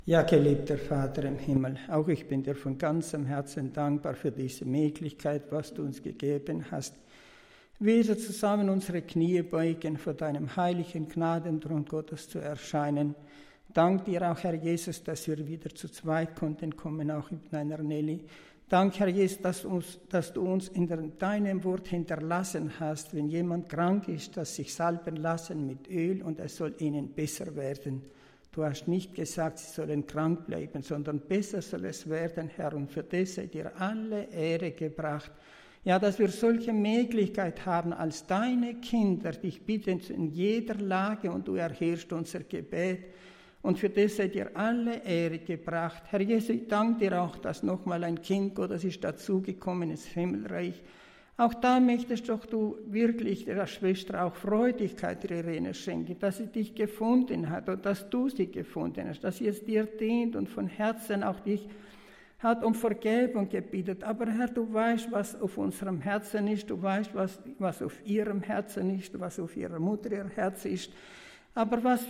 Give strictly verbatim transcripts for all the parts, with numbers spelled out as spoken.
Ja, geliebter Vater im Himmel, auch ich bin dir von ganzem Herzen dankbar für diese Möglichkeit, was du uns gegeben hast. Wir zusammen unsere Knie beugen, vor deinem heiligen Gnadenthron Gottes zu erscheinen. Dank dir auch, Herr Jesus, dass wir wieder zu zweit konnten kommen, auch mit meiner Nelly. Dank, Herr Jesus, dass, uns, dass du uns in der, deinem Wort hinterlassen hast, wenn jemand krank ist, dass sich salben lassen mit Öl und es soll ihnen besser werden. Du hast nicht gesagt, sie sollen krank bleiben, sondern besser soll es werden, Herr, und für das sei dir alle Ehre gebracht. Ja, dass wir solche Möglichkeit haben als deine Kinder, dich bitten in jeder Lage und du erhörst unser Gebet. Und für das sei dir alle Ehre gebracht. Herr Jesus, ich danke dir auch, dass nochmal ein Kind Gottes ist dazugekommen ins Himmelreich. Auch da möchtest doch du wirklich der Schwester auch Freudigkeit, Irene, schenken, dass sie dich gefunden hat und dass du sie gefunden hast, dass sie es dir dient und von Herzen auch dich hat um Vergebung gebeten. Aber Herr, du weißt, was auf unserem Herzen ist, du weißt, was, was auf ihrem Herzen ist, was auf ihrer Mutter ihr Herz ist. Aber was,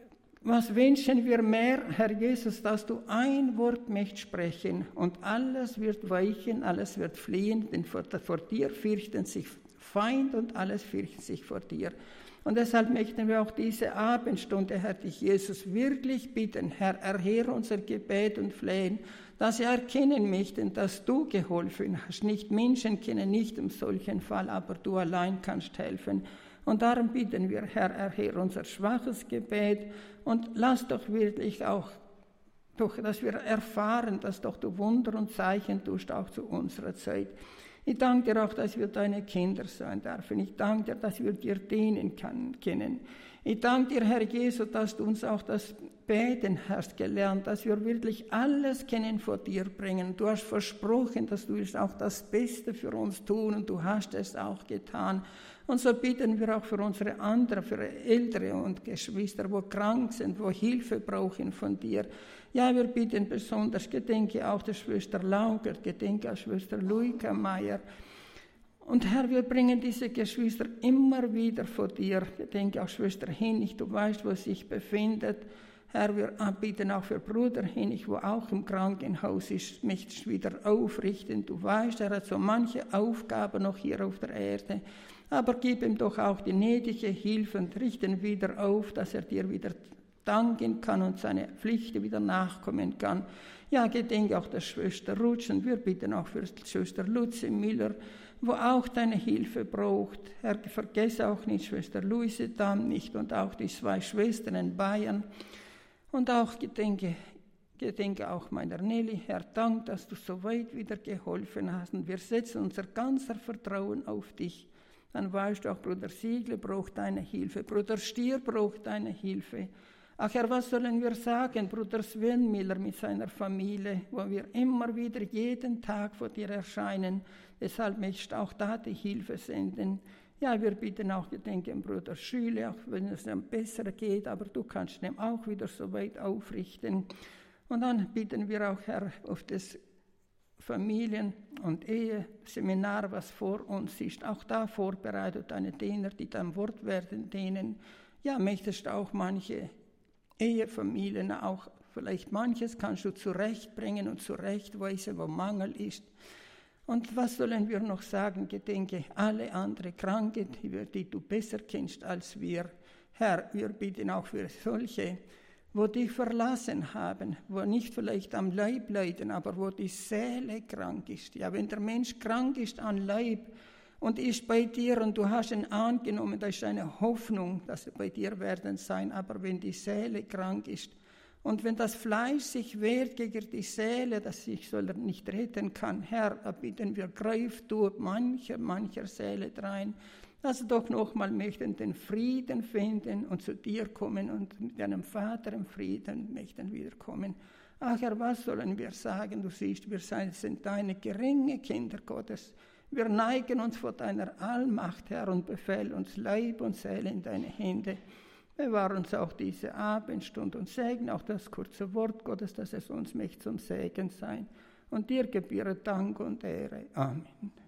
was wünschen wir mehr, Herr Jesus, dass du ein Wort möchtest sprechen und alles wird weichen, alles wird fliehen, denn vor, vor dir fürchten sich Feind und alles fürchten sich vor dir. Und deshalb möchten wir auch diese Abendstunde, Herr, dich Jesus wirklich bitten, Herr, erhöre unser Gebet und Flehen, dass sie erkennen möchten, dass du geholfen hast. Nicht Menschen kennen nicht in solchen Fall, aber du allein kannst helfen. Und darum bitten wir, Herr, erhöre unser schwaches Gebet und lass doch wirklich auch, doch, dass wir erfahren, dass doch du Wunder und Zeichen tust, auch zu unserer Zeit. Ich danke dir auch, dass wir deine Kinder sein dürfen. Ich danke dir, dass wir dir dienen können. Ich danke dir, Herr Jesus, dass du uns auch das Beten hast gelernt, dass wir wirklich alles können vor dir bringen. Du hast versprochen, dass du willst auch das Beste für uns tun und du hast es auch getan. Und so bitten wir auch für unsere anderen, für Ältere und Geschwister, wo krank sind, wo Hilfe brauchen von dir. Ja, wir bitten besonders, gedenke auch der Schwester Lauger, gedenke auch Schwester Luika Meier. Und Herr, wir bringen diese Geschwister immer wieder vor dir. Gedenke auch Schwester Hennig, du weißt, wo sie sich befindet. Herr, wir bitten auch für Bruder Hennig, wo auch im Krankenhaus ist, möchtest wieder aufrichten. Du weißt, er hat so manche Aufgaben noch hier auf der Erde. Aber gib ihm doch auch die nötige Hilfe und richte ihn wieder auf, dass er dir wieder danken kann und seine Pflichten wieder nachkommen kann. Ja, gedenke auch der Schwester Rutsch und wir bitten auch für die Schwester Luzi Miller, wo auch deine Hilfe braucht. Herr, vergesse auch nicht Schwester Luise Damm nicht und auch die zwei Schwestern in Bayern. Und auch gedenke, gedenke auch meiner Nelly. Herr, dank, dass du so weit wieder geholfen hast und wir setzen unser ganzer Vertrauen auf dich. Dann weißt du auch, Bruder Siegle braucht deine Hilfe, Bruder Stier braucht deine Hilfe. Ach Herr, was sollen wir sagen, Bruder Sven Miller mit seiner Familie, wo wir immer wieder jeden Tag vor dir erscheinen. Deshalb möchtest du auch da die Hilfe senden. Ja, wir bitten auch, gedenken Bruder Schüle, auch wenn es ihm besser geht, aber du kannst ihn auch wieder so weit aufrichten. Und dann bitten wir auch, Herr, auf das Familien- und Eheseminar, was vor uns ist, auch da vorbereitet, deine Diener, die dein Wort werden dienen. Ja, möchtest du auch manche Ehefamilien, auch vielleicht manches kannst du zurechtbringen und zurechtweisen, wo Mangel ist. Und was sollen wir noch sagen? Gedenke alle andere Kranke, die du besser kennst als wir. Herr, wir bitten auch für solche, wo dich verlassen haben, wo nicht vielleicht am Leib leiden, aber wo die Seele krank ist. Ja, wenn der Mensch krank ist an Leib und ist bei dir und du hast ihn angenommen, da ist eine Hoffnung, dass er bei dir werden sein. Aber wenn die Seele krank ist und wenn das Fleisch sich wehrt gegen die Seele, dass sich soll er nicht retten kann, Herr, da bitten wir, greif du mancher, mancher Seele drein, dass sie doch nochmal möchten den Frieden finden und zu dir kommen und mit deinem Vater im Frieden möchten wiederkommen. Ach Herr, was sollen wir sagen? Du siehst, wir sind deine geringe Kinder Gottes. Wir neigen uns vor deiner Allmacht, Herr, und befehl uns Leib und Seele in deine Hände. Bewahre uns auch diese Abendstunde und segne auch das kurze Wort Gottes, dass es uns möchte zum Segen sein. Und dir gebühre Dank und Ehre. Amen.